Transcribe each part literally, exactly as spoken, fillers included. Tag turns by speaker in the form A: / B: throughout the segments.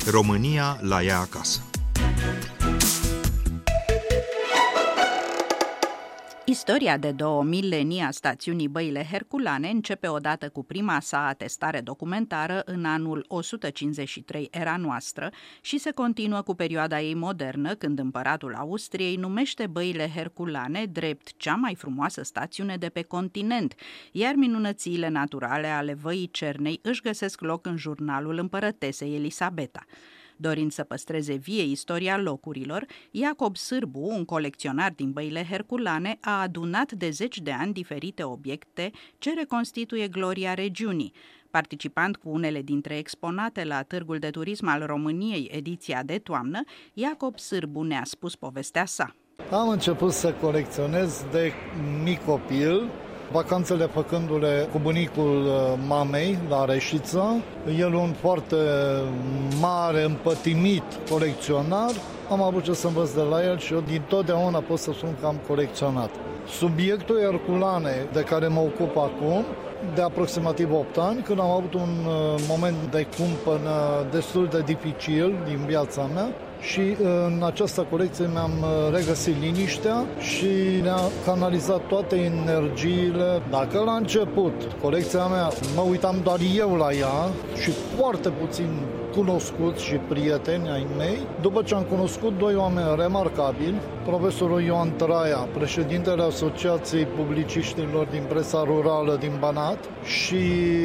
A: România la ea acasă.
B: Istoria de două milenii a stațiunii Băile Herculane începe odată cu prima sa atestare documentară în anul o sută cincizeci și trei era noastră și se continuă cu perioada ei modernă, când împăratul Austriei numește Băile Herculane drept cea mai frumoasă stațiune de pe continent, iar minunățiile naturale ale Văii Cernei își găsesc loc în jurnalul împărătesei Elisabeta. Dorind să păstreze vie istoria locurilor, Iacob Sârbu, un colecționar din Băile Herculane, a adunat de zeci de ani diferite obiecte ce reconstituie gloria regiunii. Participând cu unele dintre exponate la Târgul de Turism al României, ediția de toamnă, Iacob Sârbu ne-a spus povestea sa.
C: Am început să colecționez de mic copil, vacanțele făcându-le cu bunicul mamei la Reșița. El un foarte mare, împătimit colecționar. Am avut ce să învăț de la el și eu din totdeauna pot să spun că am colecționat. Subiectul Herculane, de care mă ocup acum, de aproximativ opt ani, când am avut un moment de cumpănă destul de dificil din viața mea, și în această colecție mi-am regăsit liniștea și ne-a canalizat toate energiile. Dacă la început colecția mea mă uitam doar eu la ea și foarte puțin cunoscuți și prieteni ai mei, după ce am cunoscut doi oameni remarcabili, profesorul Ioan Traia, președintele Asociației Publiciștilor din Presa Rurală din Banat, și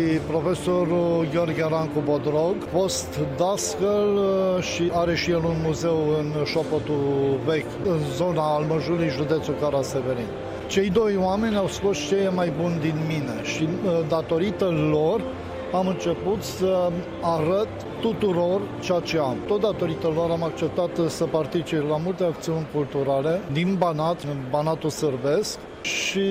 C: profesorul Gheorghe Rancu Bodrog, fost dascăl și are și el un muzeu în Șopotul Vechi, în zona Almăjului, județul Caraseverin. Cei doi oameni au scos ce e mai bun din mine și datorită lor am început să arăt tuturor ceea ce am. Tot datorită lor am acceptat să particip la multe acțiuni culturale din Banat, în Banatul Sârbesc, și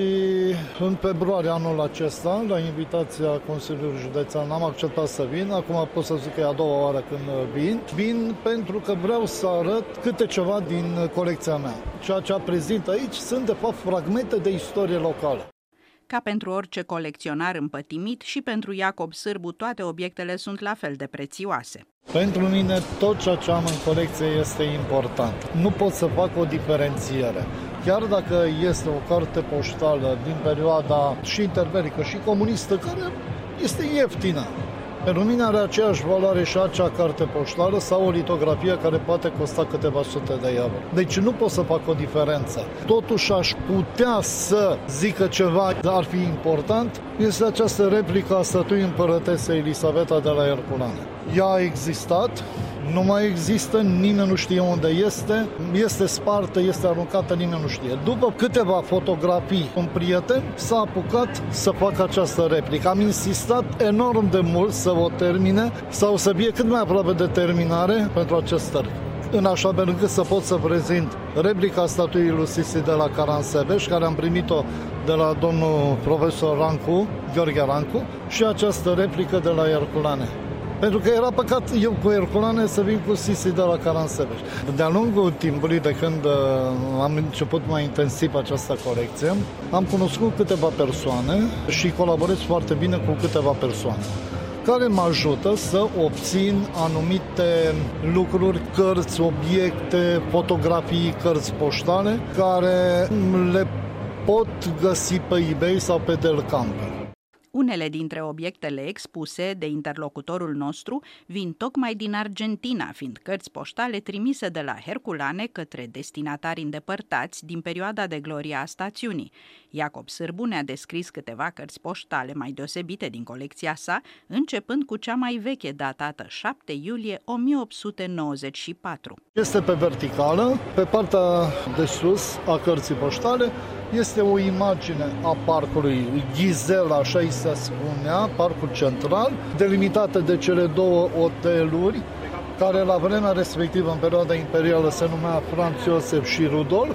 C: în februarie anul acesta, la invitația Consiliului Județean, am acceptat să vin. Acum pot să zic că e a doua oară când vin. Vin pentru că vreau să arăt câte ceva din colecția mea. Ceea ce prezint aici sunt, de fapt, fragmente de istorie locală.
B: Ca pentru orice colecționar împătimit, și pentru Iacob Sârbu toate obiectele sunt la fel de prețioase.
C: Pentru mine tot ceea ce am în colecție este important. Nu pot să fac o diferențiere. Chiar dacă este o carte poștală din perioada și interbelică și comunistă, care este ieftină, pentru mine are aceeași valoare și acea carte poștală sau o litografie care poate costa câteva sute de euro. Deci nu pot să fac o diferență. Totuși aș putea să zică ceva ar fi important, este această replică a statuii împărătesei Elisabeta de la Herculane. Ea a existat, nu mai există, nimeni nu știe unde este, este spartă, este aruncată, nimeni nu știe. După câteva fotografii, un prieten s-a apucat să facă această replică. Am insistat enorm de mult să o termine sau să fie cât mai aproape de terminare pentru acest târg, în așa fel încât să pot să prezint replica statuii lui Sisi de la Caransebeș, care am primit-o de la domnul profesor Rancu, Gheorghe Rancu, și această replică de la Herculane. Pentru că era păcat eu cu Herculane să vin cu Sisi de la Caransebeș. De-a lungul timpului, de când am început mai intensiv această colecție, am cunoscut câteva persoane și colaborez foarte bine cu câteva persoane care mă ajută să obțin anumite lucruri, cărți, obiecte, fotografii, cărți poștale, care le pot găsi pe eBay sau pe Del Camper.
B: Unele dintre obiectele expuse de interlocutorul nostru vin tocmai din Argentina, fiind cărți poștale trimise de la Herculane către destinatari îndepărtați din perioada de glorie a stațiunii. Iacob Sârbu ne-a descris câteva cărți poștale mai deosebite din colecția sa, începând cu cea mai veche, datată șapte iulie o mie opt sute nouăzeci și patru.
C: Este pe verticală, pe partea de sus a cărții poștale este o imagine a parcului Ghizela, așa îi se spunea, parcul central, delimitată de cele două hoteluri, care la vremea respectivă, în perioada imperială, se numea Franz Iosef și Rudolf,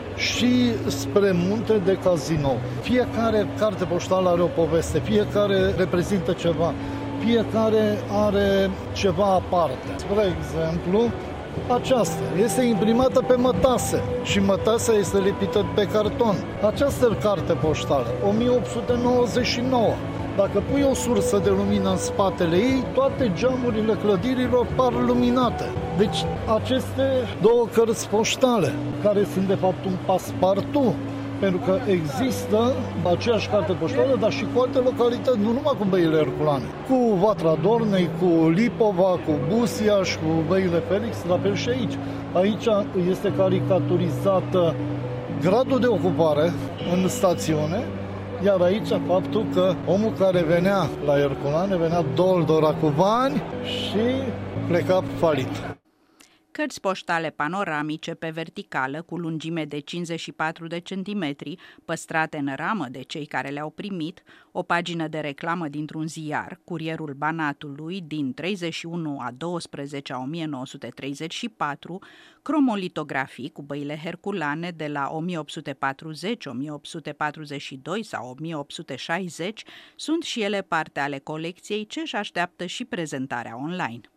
C: și spre munte de Cazinou. Fiecare carte poștală are o poveste, fiecare reprezintă ceva, fiecare are ceva aparte. Spre exemplu, aceasta este imprimată pe mătase și mătasea este lipită pe carton. Această carte poștală, o mie opt sute nouăzeci și nouă, Dacă pui o sursă de lumină în spatele ei, toate geamurile clădirilor par luminate. Deci aceste două cărți poștale, care sunt de fapt un paspartu, pentru că există aceeași carte poștală, dar și cu alte localități, nu numai cu băile herculane. Cu Vatra Dornei, cu Lipova, cu Busiaș, cu băile Felix, la fel și aici. Aici este caricaturizată gradul de ocupare în stațiune, iar aici faptul că omul care venea la Herculane venea doldora cu bani și pleca falit.
B: Cărți poștale panoramice pe verticală cu lungime de cincizeci și patru de centimetri, păstrate în ramă de cei care le-au primit, o pagină de reclamă dintr-un ziar, Curierul Banatului, din treizeci și unu a doisprezece a o mie nouă sute treizeci și patru, cromolitografii cu băile herculane de la o mie opt sute patruzeci, o mie opt sute patruzeci și doi sau o mie opt sute șaizeci, sunt și ele parte ale colecției ce își așteaptă și prezentarea online.